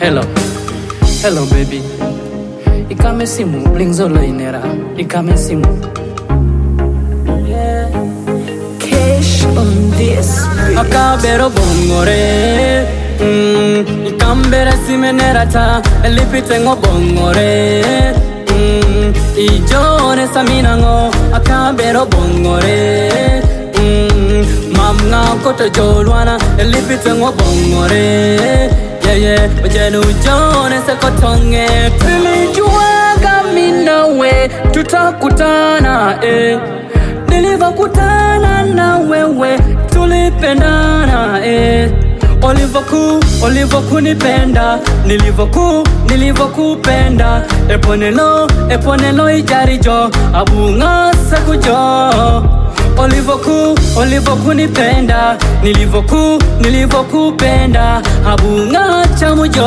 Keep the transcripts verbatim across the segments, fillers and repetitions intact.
Hello, hello baby. Ikame simu, blingzo lainera. Ikame simu. Yeah. Cash on this beat. Akabero bongore. Mm. Ikambere simenerata. Elipitengo bongore. Mm. Ijone saminango. Akabero bongore. Mm. Mamna koto jolwana. Elipitengo bongore. Yeah, yeah, ujenu jone se kotonge. Nilijuaga mimi nawe tutakutana, eh. Nilivyokutana na wewe tulipendana, eh. Olivoku, olivokunipenda, nilivoku, nilivokupenda. Eponelo, eponelo ijarijo, abunga sakujo. Olivoku, olivokunipenda, nilivoku, nilivokupenda. Abunga chamujo.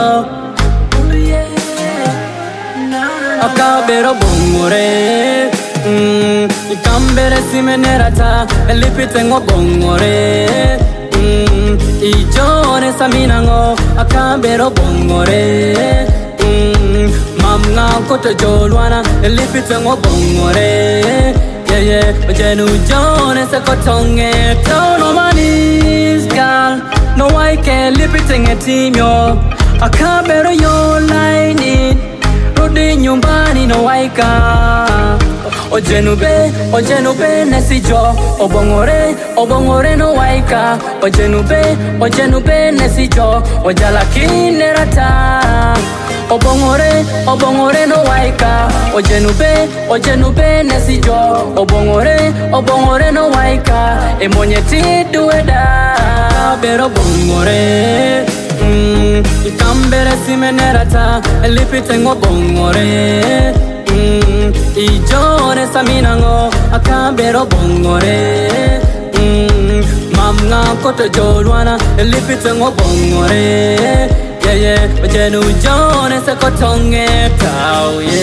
Akabero bongore. Mm, ikambere simenerata. Elipitengo bongore. Mm, ijone saminango. Akabero bongore. Mm, mamna koto jolwana. Elipitengo bongore. Yeah, yeah, ujenu jone se kotonge. Down on my knees, girl. No, I can't live it in a team, yo. Akabero yo line it. Rudi nyumbani no waika. Ojenube, ojenube nesijo. Obongore, obongore no waika. Ojenube, ojenube nesijo. Ojala kinerata. Obongore, obongore no waika. Ojenube, ojenube nesijo. Obongore, obongore no waika. Emonye tidueda. Bero bongore. Mm, ikambere simenerata. Elipitengo bongore. Mm, ijone saminango. Akambero bongore. Mm, mamna koto jolwana. Elipitengo bongore. Yeah, yeah, ujenu jone se kotonge tau, yeah.